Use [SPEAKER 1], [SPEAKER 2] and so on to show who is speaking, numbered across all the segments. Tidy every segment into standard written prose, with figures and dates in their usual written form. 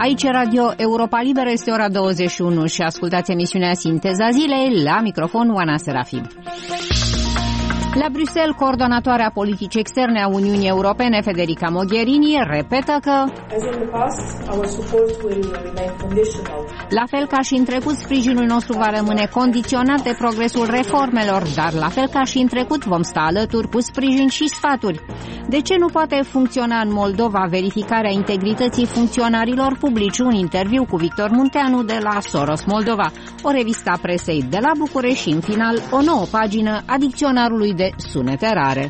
[SPEAKER 1] Aici Radio Europa Liberă, este ora 21 și ascultați emisiunea Sinteza Zilei, la microfon Oana Serafim. La Bruxelles, coordonatoarea politicii externe a Uniunii Europene, Federica Mogherini, repetă că la fel ca și în trecut, sprijinul nostru va rămâne condiționat de progresul reformelor, dar la fel ca și în trecut vom sta alături cu sprijin și sfaturi. De ce nu poate funcționa în Moldova verificarea integrității funcționarilor publici? Un interviu cu Victor Munteanu de la Soros Moldova, o revistă a presei de la București și, în final, o nouă pagină a dicționarului de sunete rare.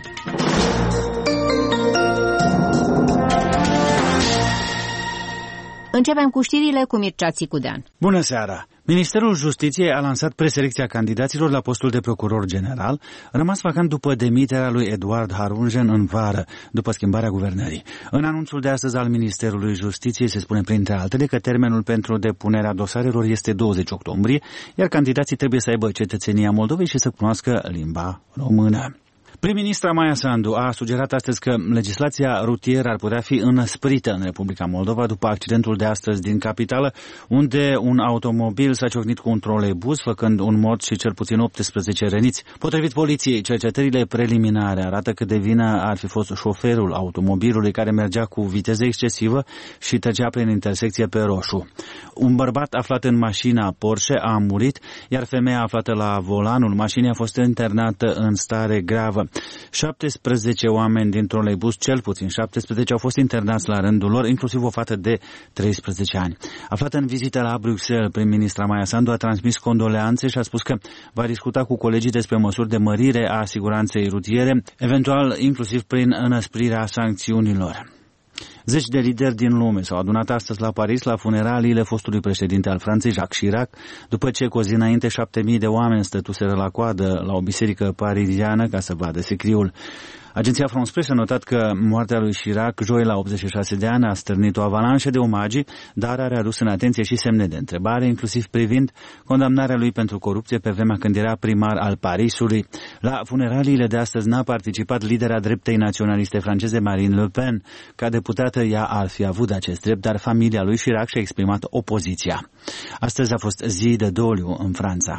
[SPEAKER 1] Începem cu știrile cu Mircea Țicudean.
[SPEAKER 2] Bună seara! Ministerul Justiției a lansat preselecția candidaților la postul de procuror general, rămas vacant după demiterea lui Eduard Harungen în vară, după schimbarea guvernării. În anunțul de astăzi al Ministerului Justiției se spune, printre altele, că termenul pentru depunerea dosarelor este 20 octombrie, iar candidații trebuie să aibă cetățenia Moldovei și să cunoască limba română. Prim-ministra Maia Sandu a sugerat astăzi că legislația rutieră ar putea fi înăsprită în Republica Moldova după accidentul de astăzi din capitală, unde un automobil s-a ciocnit cu un troleibuz, făcând un mort și cel puțin 18 răniți. Potrivit poliției, cercetările preliminare arată că de vină ar fi fost șoferul automobilului care mergea cu viteză excesivă și trecea prin intersecție pe roșu. Un bărbat aflat în mașina Porsche a murit, iar femeia aflată la volanul mașinii a fost internată în stare gravă. 17 oameni din troleibuz, cel puțin 17, au fost internați la rândul lor, inclusiv o fată de 13 ani. Aflată în vizită la Bruxelles, prim-ministra Maia Sandu a transmis condoleanțe și a spus că va discuta cu colegii despre măsuri de mărire a siguranței rutiere, eventual inclusiv prin înăsprirea sancțiunilor. Zeci de lideri din lume s-au adunat astăzi la Paris la funeraliile fostului președinte al Franței, Jacques Chirac, după ce cu o zi înainte 7.000 de oameni stătuseră la coadă la o biserică pariziană ca să vadă sicriul. Agenția France Presse a notat că moartea lui Chirac, joi la 86 de ani, a stârnit o avalanșă de omagii, dar a readus în atenție și semne de întrebare, inclusiv privind condamnarea lui pentru corupție pe vremea când era primar al Parisului. La funeraliile de astăzi n-a participat lidera dreptei naționaliste franceze Marine Le Pen. Ca deputată ea ar fi avut acest drept, dar familia lui Chirac și-a exprimat opoziția. Astăzi a fost zi de doliu în Franța.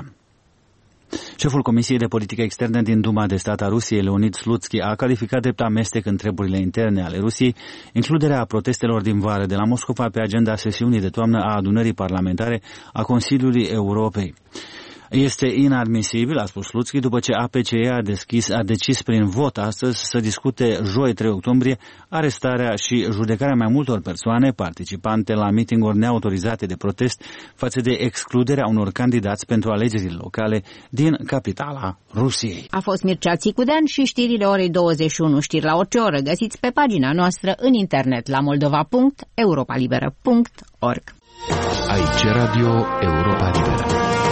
[SPEAKER 2] Șeful Comisiei de Politică Externă din Duma de Stat a Rusiei, Leonid Slutsky, a calificat drept amestec în treburile interne ale Rusiei includerea protestelor din vară de la Moscova pe agenda sesiunii de toamnă a adunării parlamentare a Consiliului Europei. Este inadmisibil, a spus Slutsky, după ce APCE a decis prin vot astăzi să discute joi 3 octombrie arestarea și judecarea mai multor persoane participante la mitinguri neautorizate de protest față de excluderea unor candidați pentru alegerile locale din capitala Rusiei.
[SPEAKER 1] A fost Mircea Țicudean și știrile orei 21, știri la orice oră găsiți pe pagina noastră în internet la moldova.europalibera.org.
[SPEAKER 3] Aici Radio Europa Liberă.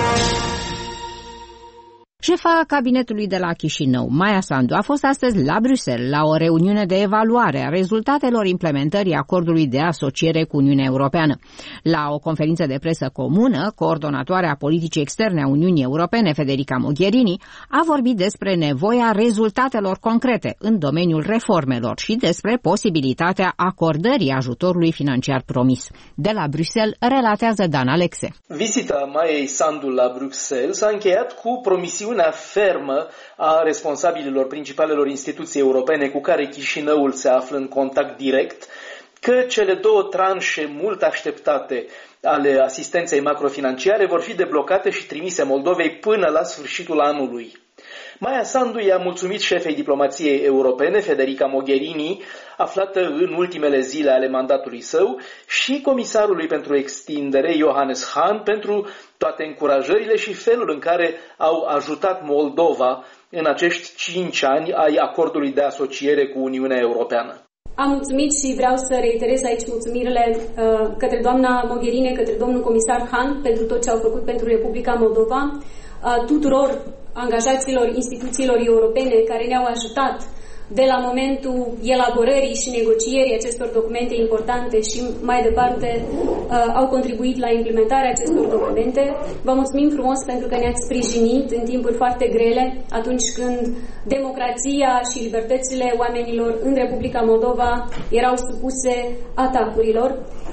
[SPEAKER 1] Șefa cabinetului de la Chișinău, Maia Sandu, a fost astăzi la Bruxelles la o reuniune de evaluare a rezultatelor implementării acordului de asociere cu Uniunea Europeană. La o conferință de presă comună, coordonatoarea politicii externe a Uniunii Europene, Federica Mogherini, a vorbit despre nevoia rezultatelor concrete în domeniul reformelor și despre posibilitatea acordării ajutorului financiar promis. De la Bruxelles, relatează Dan Alexe.
[SPEAKER 4] Vizita Maiei Sandu la Bruxelles s-a încheiat cu promisiunea fermă a responsabililor principalelor instituții europene cu care Chișinăul se află în contact direct, că cele două tranșe mult așteptate ale asistenței macrofinanciare vor fi deblocate și trimise Moldovei până la sfârșitul anului. Maia Sandu i-a mulțumit șefei diplomației europene, Federica Mogherini, aflată în ultimele zile ale mandatului său, și comisarului pentru extindere, Johannes Hahn, pentru toate încurajările și felul în care au ajutat Moldova în acești 5 ani ai acordului de asociere cu Uniunea Europeană.
[SPEAKER 5] Am mulțumit și vreau să reiterez aici mulțumirile către doamna Mogherini, către domnul comisar Hahn pentru tot ce au făcut pentru Republica Moldova, tuturor angajaților instituțiilor europene care ne-au ajutat de la momentul elaborării și negocierii acestor documente importante și mai departe au contribuit la implementarea acestor documente. Vă mulțumim frumos pentru că ne-ați sprijinit în timpuri foarte grele, atunci când democrația și libertățile oamenilor în Republica Moldova erau supuse atacurilor.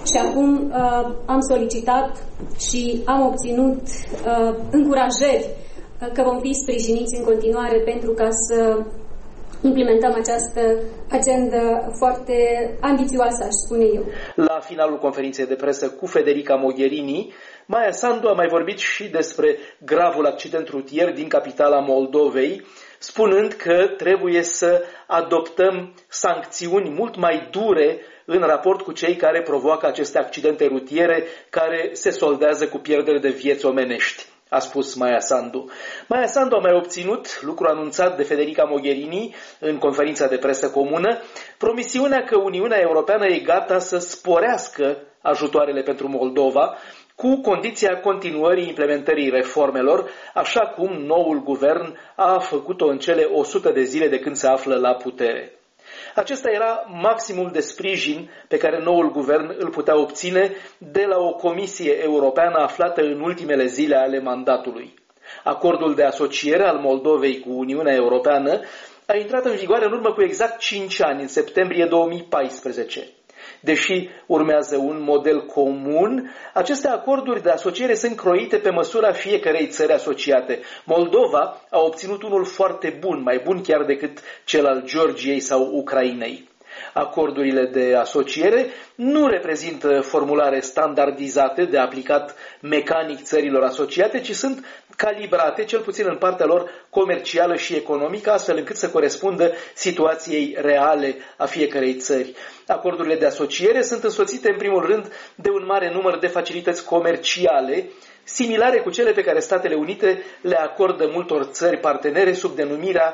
[SPEAKER 5] și acum am solicitat și am obținut încurajări că vom fi sprijiniți în continuare pentru ca să implementăm această agendă foarte ambițioasă, aș spune eu.
[SPEAKER 4] La finalul conferinței de presă cu Federica Mogherini, Maia Sandu a mai vorbit și despre gravul accident rutier din capitala Moldovei, spunând că trebuie să adoptăm sancțiuni mult mai dure în raport cu cei care provoacă aceste accidente rutiere care se soldează cu pierdere de vieți omenești, a spus Maia Sandu. Maia Sandu a mai obținut, lucru anunțat de Federica Mogherini în conferința de presă comună, promisiunea că Uniunea Europeană e gata să sporească ajutoarele pentru Moldova, cu condiția continuării implementării reformelor, așa cum noul guvern a făcut-o în cele 100 de zile de când se află la putere. Acesta era maximul de sprijin pe care noul guvern îl putea obține de la o comisie europeană aflată în ultimele zile ale mandatului. Acordul de asociere al Moldovei cu Uniunea Europeană a intrat în vigoare în urmă cu exact 5 ani, în septembrie 2014. Deși urmează un model comun, aceste acorduri de asociere sunt croite pe măsura fiecărei țări asociate. Moldova a obținut unul foarte bun, mai bun chiar decât cel al Georgiei sau Ucrainei. Acordurile de asociere nu reprezintă formulare standardizate de aplicat mecanic țărilor asociate, ci sunt calibrate, cel puțin în partea lor comercială și economică, astfel încât să corespundă situației reale a fiecărei țări. Acordurile de asociere sunt însoțite în primul rând de un mare număr de facilități comerciale, similare cu cele pe care Statele Unite le acordă multor țări partenere sub denumirea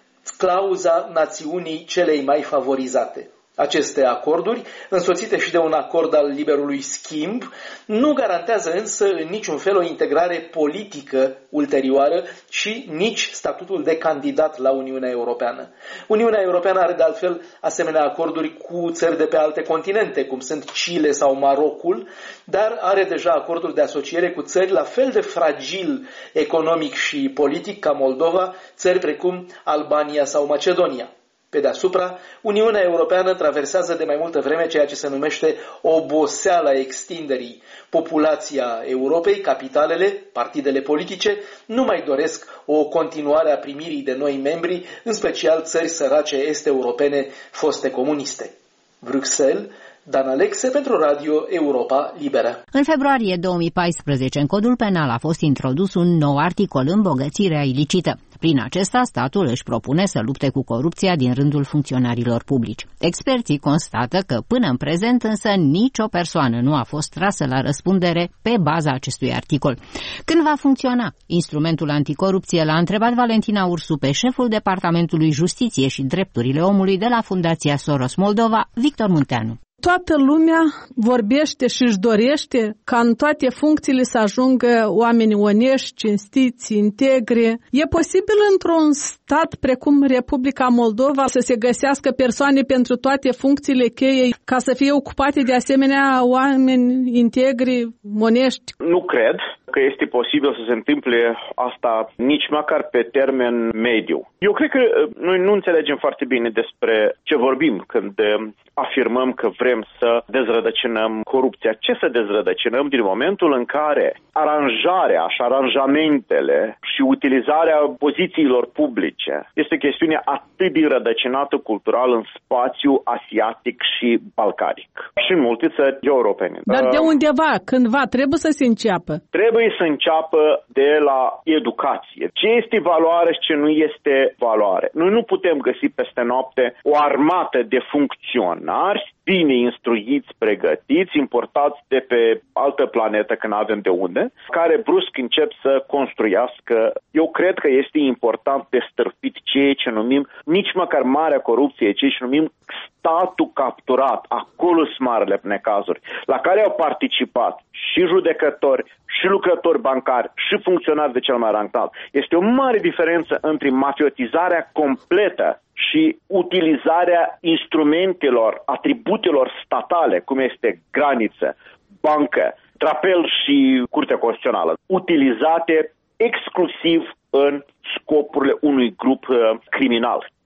[SPEAKER 4] clauza națiunii celei mai favorizate. Aceste acorduri, însoțite și de un acord al liberului schimb, nu garantează însă în niciun fel o integrare politică ulterioară și nici statutul de candidat la Uniunea Europeană. Uniunea Europeană are de altfel asemenea acorduri cu țări de pe alte continente, cum sunt Chile sau Marocul, dar are deja acorduri de asociere cu țări la fel de fragil economic și politic ca Moldova, țări precum Albania sau Macedonia. Pe deasupra, Uniunea Europeană traversează de mai multă vreme ceea ce se numește oboseala extinderii. Populația Europei, capitalele, partidele politice nu mai doresc o continuare a primirii de noi membri, în special țări sărace est-europene foste comuniste. Bruxelles, Dan Alexe pentru Radio Europa Liberă.
[SPEAKER 1] În februarie 2014, în codul penal a fost introdus un nou articol, îmbogățirea ilicită. Prin acesta, statul își propune să lupte cu corupția din rândul funcționarilor publici. Experții constată că până în prezent însă nicio persoană nu a fost trasă la răspundere pe baza acestui articol. Când va funcționa instrumentul anticorupție, l-a întrebat Valentina Ursu pe șeful Departamentului Justiție și Drepturile Omului de la Fundația Soros Moldova, Victor Munteanu.
[SPEAKER 6] Toată lumea vorbește și își dorește ca în toate funcțiile să ajungă oameni onești, cinstiți, integri. E posibil într-un stat precum Republica Moldova să se găsească persoane pentru toate funcțiile cheie ca să fie ocupate de asemenea oameni integri, onești?
[SPEAKER 7] Nu cred că este posibil să se întâmple asta nici măcar pe termen mediu. Eu cred că noi nu înțelegem foarte bine despre ce vorbim când afirmăm că vrem să dezrădăcinăm corupția. Ce să dezrădăcinăm din momentul în care aranjarea și aranjamentele și utilizarea pozițiilor publice este o chestiune atât de rădăcinată cultural în spațiu asiatic și balcanic și în multe țări europene.
[SPEAKER 6] Dar de undeva, cândva, trebuie să se înceapă.
[SPEAKER 7] Trebuie să înceapă de la educație. Ce este valoare și ce nu este valoare. Noi nu putem găsi peste noapte o armată de funcționari bine instruiți, pregătiți, importați de pe altă planetă, că nu avem de unde, care brusc încep să construiască. Eu cred că este important de stârpit ceea ce numim, nici măcar marea corupție, ceea ce numim statul capturat. Acolo sunt marele necazuri, la care au participat și judecători, și lucrători bancari, și funcționari de cel mai rancat. Este o mare diferență între mafiotizarea completă și utilizarea instrumentelor, atributelor statale, cum este graniță, bancă, trapel și Curtea Constituțională, utilizate exclusiv în scopurile unui grup criminal.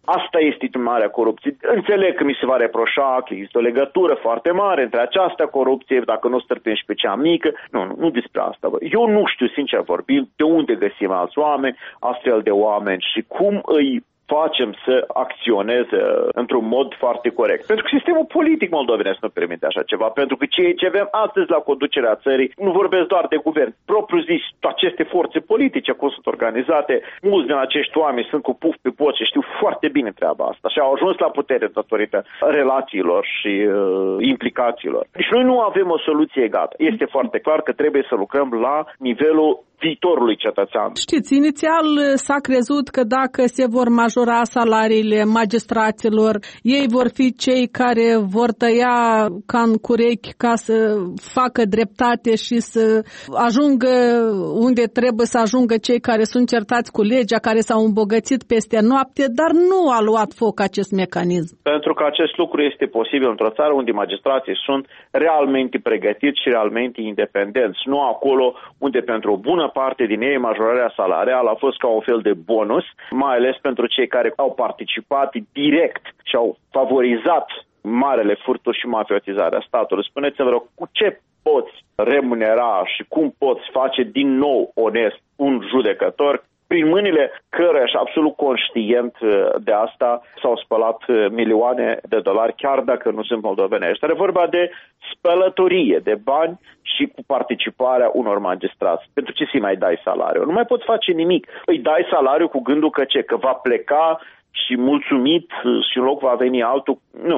[SPEAKER 7] Asta este marea corupție. Înțeleg că mi se va reproșa că există o legătură foarte mare între această corupție, dacă nu stârpim și pe cea mică. Nu despre asta. Eu nu știu, sincer vorbind, de unde găsim alți oameni, astfel de oameni și cum îi facem să acționeze într-un mod foarte corect. Pentru că sistemul politic moldovenesc nu permite așa ceva, pentru că ceea ce avem astăzi la conducerea țării, nu vorbesc doar de guvern, propriu zis, aceste forțe politice cum sunt organizate, mulți din acești oameni sunt cu puf pe pot și știu foarte bine treaba asta și au ajuns la putere datorită relațiilor și implicațiilor. Deci noi nu avem o soluție gata. Este foarte clar că trebuie să lucrăm la nivelul viitorului cetățean.
[SPEAKER 6] Știți, inițial s-a crezut că dacă se vor majora salariile magistraților, ei vor fi cei care vor tăia ca în curechi ca să facă dreptate și să ajungă unde trebuie să ajungă cei care sunt certați cu legea, care s-au îmbogățit peste noapte, dar nu a luat foc acest mecanism.
[SPEAKER 7] Pentru că acest lucru este posibil într-o țară unde magistrații sunt realmente pregătiți și realmente independenți, nu acolo unde pentru o bună parte din ei majorarea salarială a fost ca un fel de bonus, mai ales pentru cei care au participat direct și au favorizat marele furturi și mafiotizarea statului. Spuneți-mi, rog, cu ce poți remunera și cum poți face din nou onest un judecător prin mâinile căruia și absolut conștient de asta s-au spălat milioane de dolari, chiar dacă nu sunt moldovenești. Are vorba de spălătorie de bani și cu participarea unor magistrați. Pentru ce să-i mai dai salariu? Nu mai poți face nimic. Îi dai salariu cu gândul că că va pleca și mulțumit și în loc va veni altul.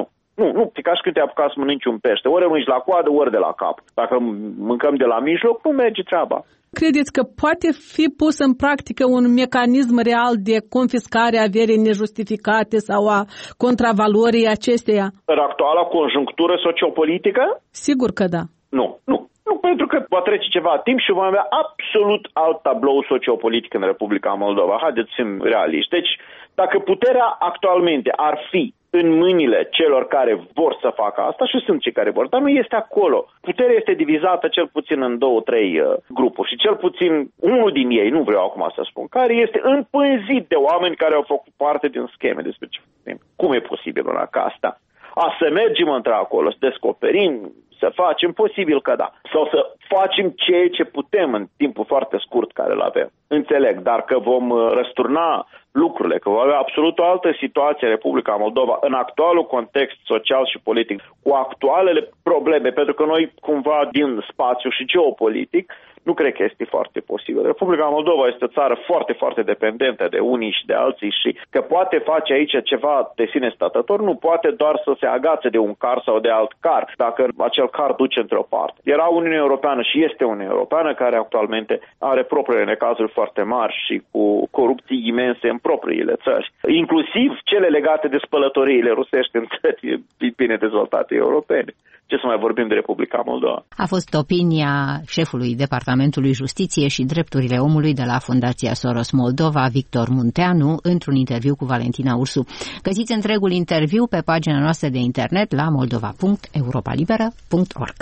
[SPEAKER 7] Nu, ca și când te apuca să mănânci un pește. Ori rămâni la coadă, ori de la cap. Dacă mâncăm de la mijloc, nu merge treaba.
[SPEAKER 6] Credeți că poate fi pus în practică un mecanism real de confiscare a averii nejustificate sau a contravalorii acesteia?
[SPEAKER 7] În actuala conjunctură sociopolitică?
[SPEAKER 6] Sigur că da.
[SPEAKER 7] Nu, pentru că va trece ceva timp și vom avea absolut alt tablou sociopolitic în Republica Moldova. Haideți să fim realiști. Deci, dacă puterea actualmente ar fi în mâinile celor care vor să facă asta, și sunt cei care vor, dar nu este acolo. Puterea este divizată cel puțin în 2-3 grupuri și cel puțin unul din ei, nu vreau acum să spun, care este împânzit de oameni care au făcut parte din scheme despre ce facem. Cum e posibil una ca asta? Să mergem într-acolo, să descoperim, să facem, posibil că da. Sau să facem ceea ce putem în timpul foarte scurt care îl avem. Înțeleg, dar că vom răsturna lucrurile, că va avea absolut o altă situație în Republica Moldova în actualul context social și politic, cu actualele probleme, pentru că noi cumva din spațiu și geopolitic nu cred că este foarte posibil. Republica Moldova este o țară foarte, foarte dependentă de unii și de alții și că poate face aici ceva de sine stătător, nu poate doar să se agațe de un car sau de alt car, dacă acel car duce într-o parte. Era Uniunea Europeană și este Uniunea Europeană care actualmente are propriile necazuri foarte mari și cu corupții imense în propriile țări. Inclusiv cele legate de spălătoriile rusești în țări bine dezvoltate europene. Ce să mai vorbim de Republica Moldova?
[SPEAKER 1] A fost opinia șefului Departamentului Justiție și Drepturile Omului de la Fundația Soros Moldova, Victor Munteanu, într-un interviu cu Valentina Ursu. Găsiți întregul interviu pe pagina noastră de internet la moldova.europalibera.org.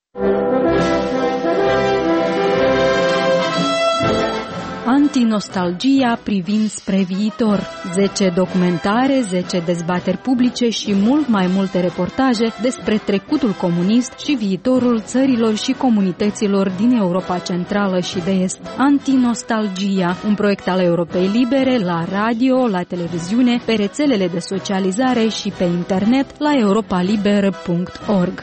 [SPEAKER 8] Antinostalgia privind spre viitor. 10 documentare, 10 dezbateri publice și mult mai multe reportaje despre trecutul comunist și viitorul țărilor și comunităților din Europa Centrală și de Est. Antinostalgia, un proiect al Europei Libere la radio, la televiziune, pe rețelele de socializare și pe internet la europalibera.org.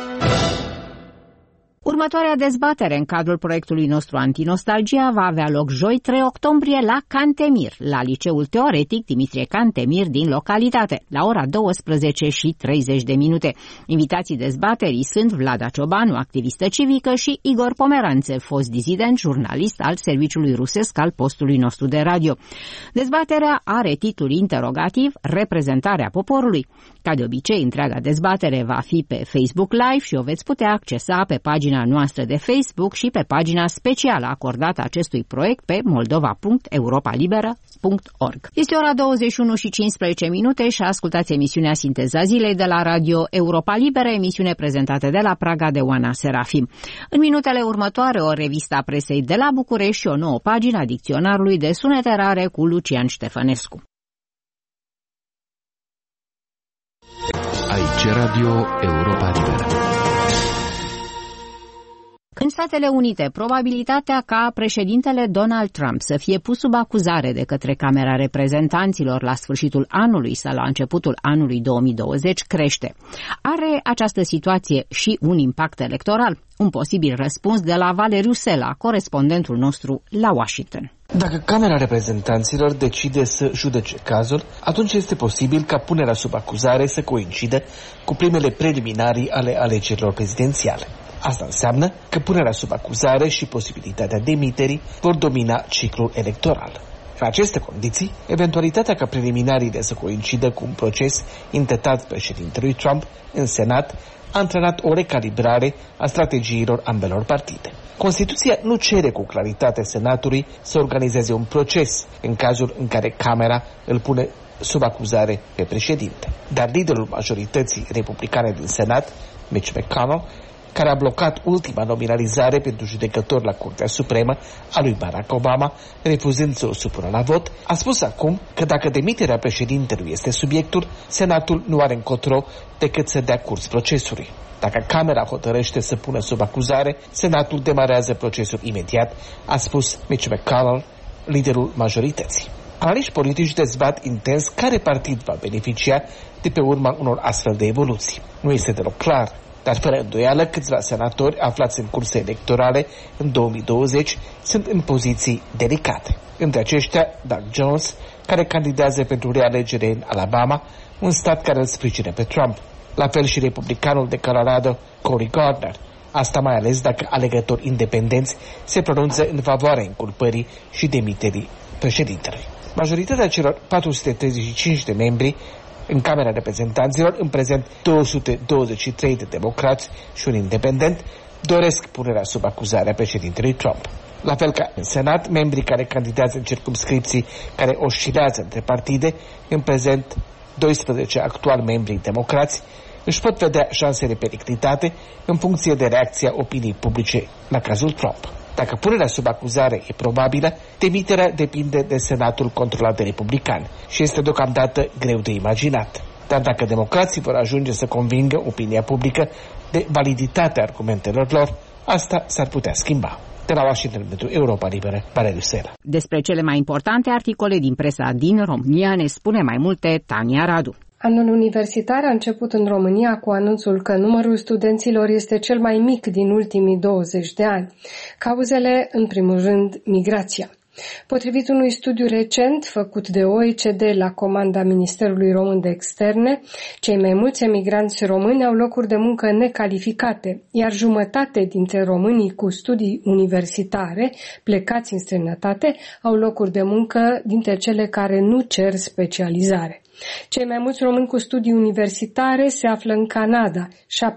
[SPEAKER 1] Următoarea dezbatere în cadrul proiectului nostru Antinostalgia va avea loc joi 3 octombrie la Cantemir, la Liceul Teoretic Dimitrie Cantemir din localitate, la ora 12:30. Invitații dezbaterii sunt Vlada Ciobanu, activistă civică, și Igor Pomeranțe, fost dizident, jurnalist al serviciului rusesc al postului nostru de radio. Dezbaterea are titlul interogativ Reprezentarea poporului. Ca de obicei, întreaga dezbatere va fi pe Facebook Live și o veți putea accesa pe pagina noastră de Facebook și pe pagina specială acordată acestui proiect pe moldova.europalibera.org. Este ora 21:15 și ascultați emisiunea Sinteza Zilei de la Radio Europa Liberă, emisiune prezentată de la Praga de Oana Serafim. În minutele următoare, o revistă a presei de la București și o nouă pagină a dicționarului de sunete rare cu Lucian Ștefănescu.
[SPEAKER 3] Aici Radio Europa Liberă.
[SPEAKER 1] În Statele Unite, probabilitatea ca președintele Donald Trump să fie pus sub acuzare de către Camera Reprezentanților la sfârșitul anului sau la începutul anului 2020 crește. Are această situație și un impact electoral? Un posibil răspuns de la Valeriu Sela, corespondentul nostru la Washington.
[SPEAKER 9] Dacă Camera Reprezentanților decide să judece cazul, atunci este posibil ca punerea sub acuzare să coincide cu primele preliminarii ale alegerilor prezidențiale. Asta înseamnă că punerea sub acuzare și posibilitatea demiterii vor domina ciclul electoral. În aceste condiții, eventualitatea ca preliminariile să coincidă cu un proces intentat președintelui Trump în Senat a antrenat o recalibrare a strategiilor ambelor partide. Constituția nu cere cu claritate Senatului să organizeze un proces în cazul în care Camera îl pune sub acuzare pe președinte. Dar liderul majorității republicane din Senat, Mitch McConnell, care a blocat ultima nominalizare pentru judecător la Curtea Supremă a lui Barack Obama, refuzând să o supună la vot, a spus acum că dacă demiterea președintelui este subiectul, Senatul nu are încotro decât să dea curs procesului. Dacă Camera hotărăște să pună sub acuzare, Senatul demarează procesul imediat, a spus Mitch McConnell, liderul majorității. Analiști politici dezbat intens care partid va beneficia de pe urma unor astfel de evoluții. Nu este deloc clar, dar fără îndoială câțiva senatori aflați în curse electorale în 2020 sunt în poziții delicate. Între aceștia, Doug Jones, care candidează pentru realegere în Alabama, un stat care îl sprijină pe Trump. La fel și republicanul de Colorado, Cory Gardner. Asta mai ales dacă alegători independenți se pronunță în favoarea inculpării și demiterii președintelui. Majoritatea celor 435 de membri în Camera Reprezentanților, în prezent 223 de democrați și un independent, doresc punerea sub acuzare a președintelui Trump. La fel ca în Senat, membrii care candidează în circumscripții care oscilează între partide, în prezent 12 actuali membri democrați, își pot vedea șansele periclitate în funcție de reacția opiniei publice la cazul Trump. Dacă punerea sub acuzare e probabilă, demiterea depinde de Senatul controlat de republicani și este deocamdată greu de imaginat. Dar dacă democrații vor ajunge să convingă opinia publică de validitatea argumentelor lor, asta s-ar putea schimba. De la Washington pentru Europa Liberă, Valeriu Sela.
[SPEAKER 1] Despre cele mai importante articole din presa din România ne spune mai multe Tania Radu.
[SPEAKER 10] Anul universitar a început în România cu anunțul că numărul studenților este cel mai mic din ultimii 20 de ani. Cauzele, în primul rând, migrația. Potrivit unui studiu recent făcut de OECD la comanda Ministerului Român de Externe, cei mai mulți emigranți români au locuri de muncă necalificate, iar jumătate dintre românii cu studii universitare plecați în străinătate au locuri de muncă dintre cele care nu cer specializare. Cei mai mulți români cu studii universitare se află în Canada, 77%,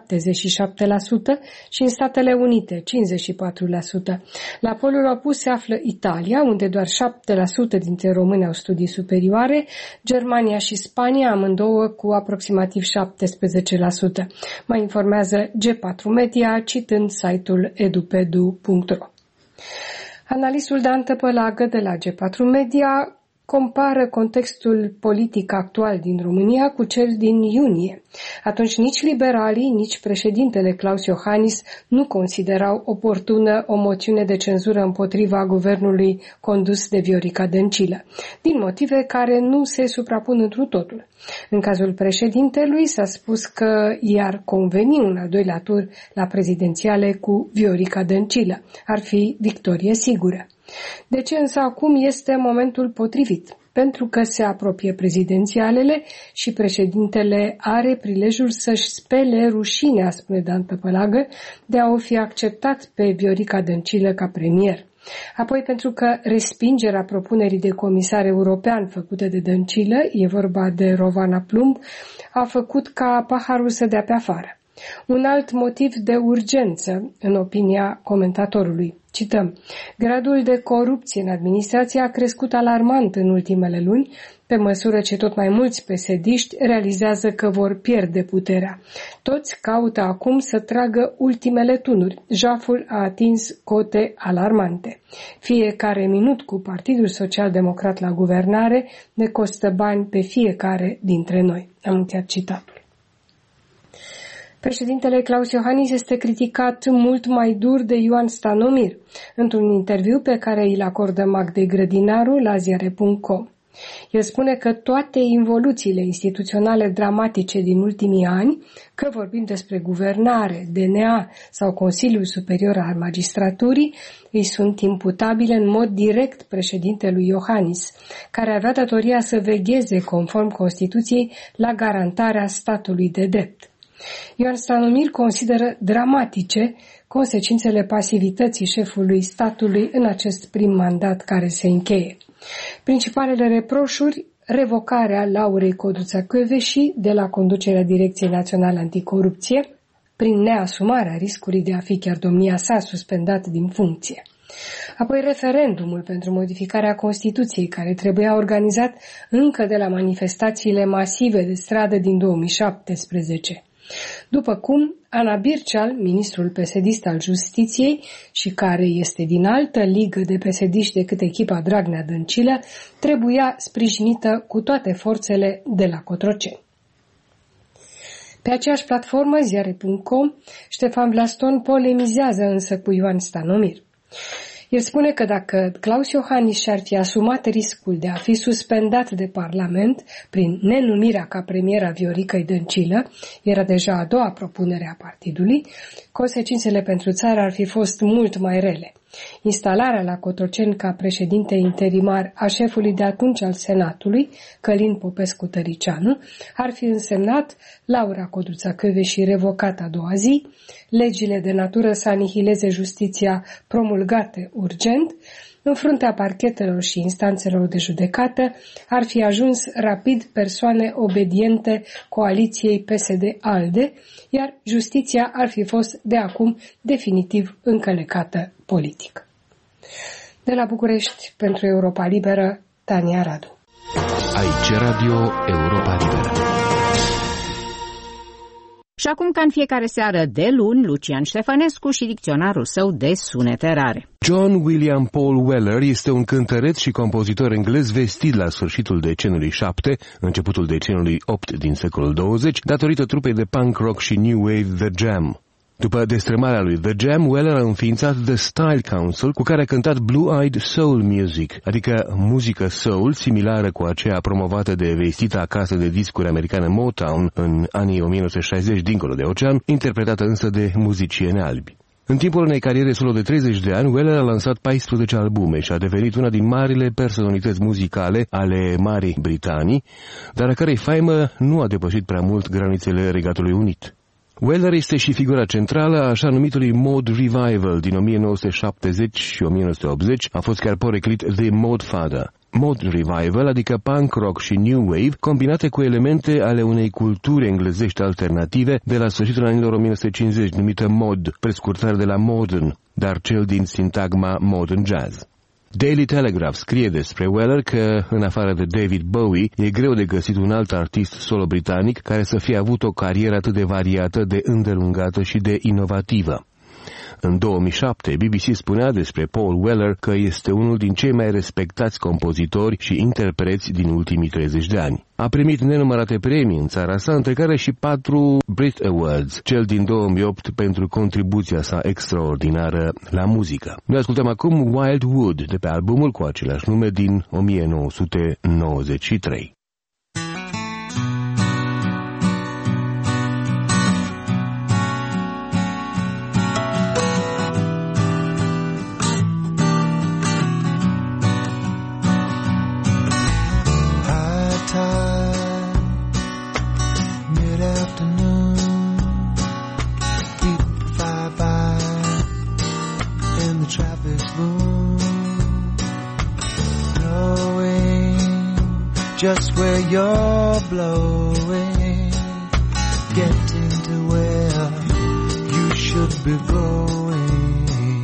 [SPEAKER 10] și în Statele Unite, 54%. La polul opus se află Italia, unde doar 7% dintre români au studii superioare, Germania și Spania, amândouă cu aproximativ 17%. Mai informează G4 Media, citând site-ul edupedu.ro. Analistul Dan Tăpălagă de la G4 Media compară contextul politic actual din România cu cel din iunie. Atunci nici liberalii, nici președintele Klaus Iohannis nu considerau oportună o moțiune de cenzură împotriva guvernului condus de Viorica Dăncilă, din motive care nu se suprapun întru totul. În cazul președintelui s-a spus că i-ar conveni un al doilea tur la prezidențiale cu Viorica Dăncilă. Ar fi victorie sigură. De ce însă acum este momentul potrivit? Pentru că se apropie prezidențialele și președintele are prilejul să-și spele rușinea, spune Dan Tăpălagă, de a o fi acceptat pe Viorica Dăncilă ca premier. Apoi pentru că respingerea propunerii de comisar european făcută de Dăncilă, e vorba de Rovana Plumb, a făcut ca paharul să dea pe afară. Un alt motiv de urgență, în opinia comentatorului. Cităm, gradul de corupție în administrație a crescut alarmant în ultimele luni, pe măsură ce tot mai mulți pesediști realizează că vor pierde puterea. Toți caută acum să tragă ultimele tunuri. Jaful a atins cote alarmante. Fiecare minut cu Partidul Social-Democrat la guvernare ne costă bani pe fiecare dintre noi. Am încheiat citatul. Președintele Klaus Iohannis este criticat mult mai dur de Ioan Stanomir, într-un interviu pe care îl acordă Magdei Grădinaru la ziare.com. El spune că toate involuțiile instituționale dramatice din ultimii ani, că vorbim despre guvernare, DNA sau Consiliul Superior al Magistraturii, îi sunt imputabile în mod direct președintelui Iohannis, care avea datoria să vegheze conform Constituției la garantarea statului de drept. Ioan Stanomir consideră dramatice consecințele pasivității șefului statului în acest prim mandat care se încheie. Principalele reproșuri, revocarea Laurei Codruța-Kövesi de la conducerea Direcției Naționale Anticorupție, prin neasumarea riscului de a fi chiar domnia sa suspendat din funcție. Apoi referendumul pentru modificarea Constituției, care trebuia organizat încă de la manifestațiile masive de stradă din 2017. După cum Ana Birceal, ministrul PSD al Justiției și care este din altă ligă de PSD-ști decât echipa Dragnea-Dăncilă, trebuia sprijinită cu toate forțele de la Cotroceni. Pe aceeași platformă, ziare.com, Ștefan Vlaston polemizează însă cu Ioan Stanomir. El spune că dacă Klaus Iohannis și-ar fi asumat riscul de a fi suspendat de Parlament prin nenumirea ca premier a Vioricăi Dăncilă, era deja a doua propunere a partidului, consecințele pentru țară ar fi fost mult mai rele. Instalarea la Cotroceni ca președinte interimar a șefului de atunci al Senatului, Călin Popescu-Tăricianu, ar fi însemnat Laura Codruța-Kövesi revocată a doua zi, legile de natură să anihileze justiția promulgate urgent, în fruntea parchetelor și instanțelor de judecată ar fi ajuns rapid persoane obediente coaliției PSD-ALDE, iar justiția ar fi fost de acum definitiv încălecată politic. De la București, pentru Europa Liberă, Tania Radu.
[SPEAKER 3] Aici Radio Europa Liberă.
[SPEAKER 1] Și acum, ca în fiecare seară de luni, Lucian Ștefănescu și dicționarul său de sunete rare.
[SPEAKER 11] John William Paul Weller este un cântăreț și compozitor englez vestit la sfârșitul decenului 7, începutul decenului 8 din secolul 20, datorită trupei de punk rock și new wave The Jam. După destrămarea lui The Jam, Weller a înființat The Style Council, cu care a cântat Blue-Eyed Soul Music, adică muzică soul similară cu aceea promovată de vestita casă de discuri americană Motown în anii 1960 dincolo de ocean, interpretată însă de muzicieni albi. În timpul unei cariere solo de 30 de ani, Weller a lansat 14 albume și a devenit una din marile personalități muzicale ale Marii Britanii, dar a cărei faimă nu a depășit prea mult granițele Regatului Unit. Weller este și figura centrală a așa numitului Mod Revival din 1970 și 1980, a fost chiar poreclit The Mod Father. Mod Revival, adică punk rock și new wave, combinate cu elemente ale unei culturi englezești alternative de la sfârșitul anilor 1950, numită mod, prescurtare de la modern, dar cel din sintagma modern jazz. Daily Telegraph scrie despre Weller că, în afară de David Bowie, e greu de găsit un alt artist solo britanic care să fie avut o carieră atât de variată, de îndelungată și de inovativă. În 2007, BBC spunea despre Paul Weller că este unul din cei mai respectați compozitori și interpreți din ultimii 30 de ani. A primit nenumărate premii în țara sa, între care și 4 Brit Awards, cel din 2008 pentru contribuția sa extraordinară la muzică. Noi ascultăm acum Wild Wood de pe albumul cu același nume din 1993.
[SPEAKER 12] Just where you're blowing, getting to where you should be going.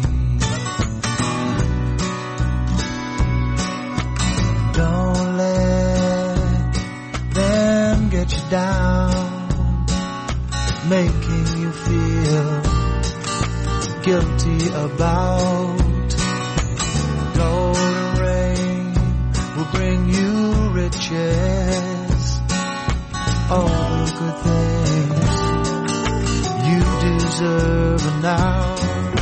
[SPEAKER 12] Don't let them get you down, making you feel guilty about golden rain will bring you riches, all the good things deserve now.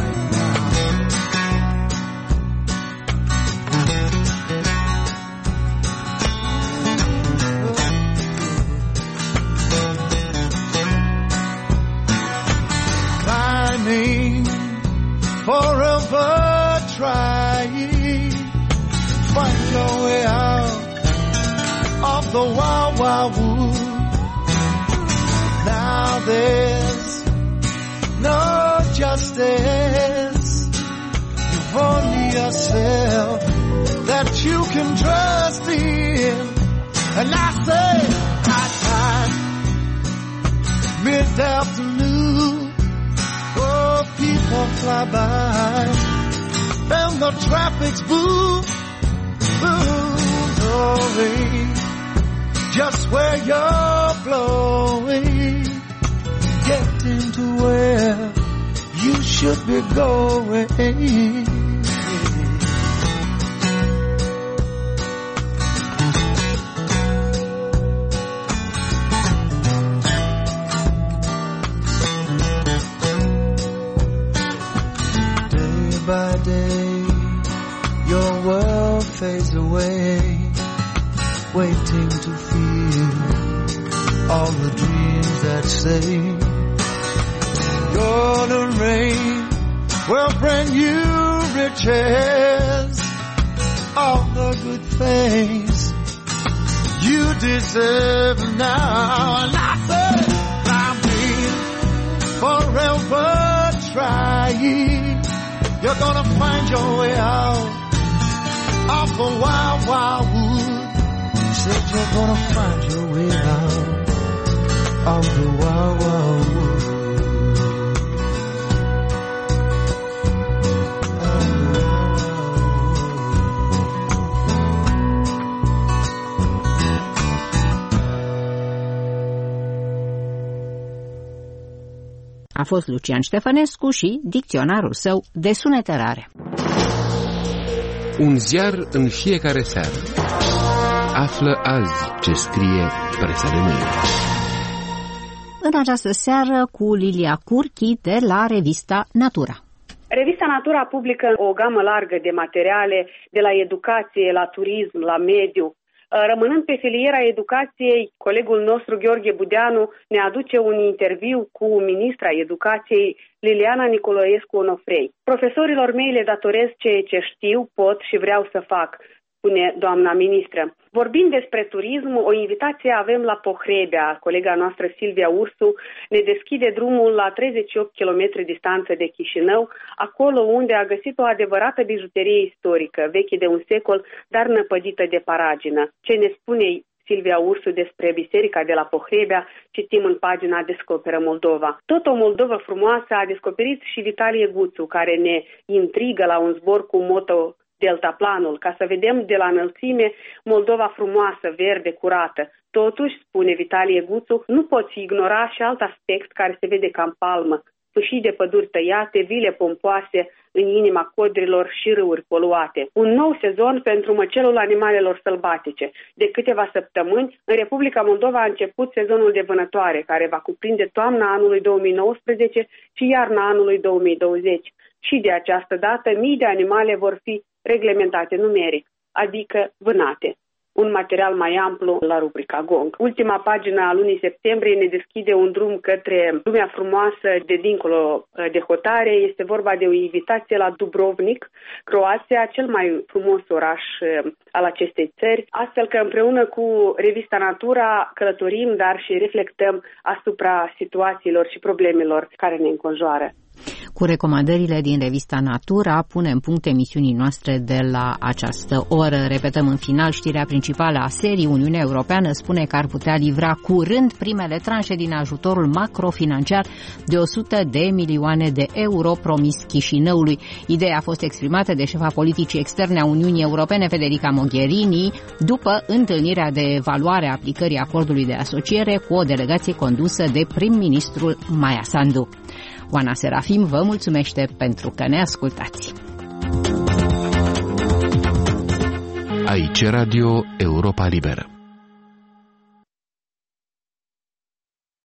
[SPEAKER 12] Climbing, forever trying, find your way out of the wild, wild wood. Now there's no justice. You've only yourself that you can trust in. And I say, high time, mid-afternoon, oh, people fly by, and the traffic's boom, boom, blowing, just where you're blowing, getting to where you should be going. Day by day, your world fades away, waiting to feel all the dreams that say golden rain will bring you riches, all the good things you deserve now. And I said, I'm forever trying. You're gonna find your way out of the wild, wild wood. Said you're gonna find your way out of the wild, wild wood.
[SPEAKER 1] A fost Lucian Ștefănescu și dicționarul său de sunete rare.
[SPEAKER 11] Un ziar în fiecare seară. Află azi ce scrie presa de mâine.
[SPEAKER 1] În această seară cu Lilia Curchi de la revista Natura.
[SPEAKER 13] Revista Natura publică o gamă largă de materiale, de la educație, la turism, la mediu. Rămânând pe filiera educației, colegul nostru Gheorghe Budeanu ne aduce un interviu cu ministra educației Liliana Nicolaescu Onofrei. Profesorilor mei le datorez ceea ce știu, pot și vreau să fac, spune doamna ministră. Vorbind despre turism, o invitație avem la Pohrebea. Colega noastră Silvia Ursu ne deschide drumul la 38 km distanță de Chișinău, acolo unde a găsit o adevărată bijuterie istorică, veche de un secol, dar năpădită de paragină. Ce ne spune Silvia Ursu despre biserica de la Pohrebea, citim în pagina Descoperă Moldova. Tot o Moldovă frumoasă a descoperit și Vitalie Guțu, care ne intrigă la un zbor cu moto deltaplanul, ca să vedem de la înălțime Moldova frumoasă, verde, curată. Totuși, spune Vitalie Guțu, nu poți ignora și alt aspect care se vede ca în palmă. Fâșii de păduri tăiate, vile pompoase în inima codrilor și râuri poluate. Un nou sezon pentru măcelul animalelor sălbatice. De câteva săptămâni, în Republica Moldova a început sezonul de vânătoare, care va cuprinde toamna anului 2019 și iarna anului 2020. Și de această dată, mii de animale vor fi reglementate numeric, adică vânate. Un material mai amplu la rubrica Gong. Ultima pagină a lunii septembrie ne deschide un drum către lumea frumoasă de dincolo de hotare. Este vorba de o invitație la Dubrovnik, Croația, cel mai frumos oraș al acestei țări, astfel că împreună cu revista Natura călătorim, dar și reflectăm asupra situațiilor și problemelor care ne înconjoară.
[SPEAKER 1] Cu recomandările din revista Natura punem punct emisiunii noastre de la această oră. Repetăm în final știrea principală a serii. Uniunea Europeană spune că ar putea livra curând primele tranșe din ajutorul macrofinanciar de 100 de milioane de euro promis Chișinăului. Ideea a fost exprimată de șefa politicii externe a Uniunii Europene, Federica Mogherini, după întâlnirea de evaluare a aplicării acordului de asociere cu o delegație condusă de prim-ministrul Maia Sandu. Oana Serafim vă mulțumește pentru că ne ascultați.
[SPEAKER 3] Aici Radio Europa Liberă.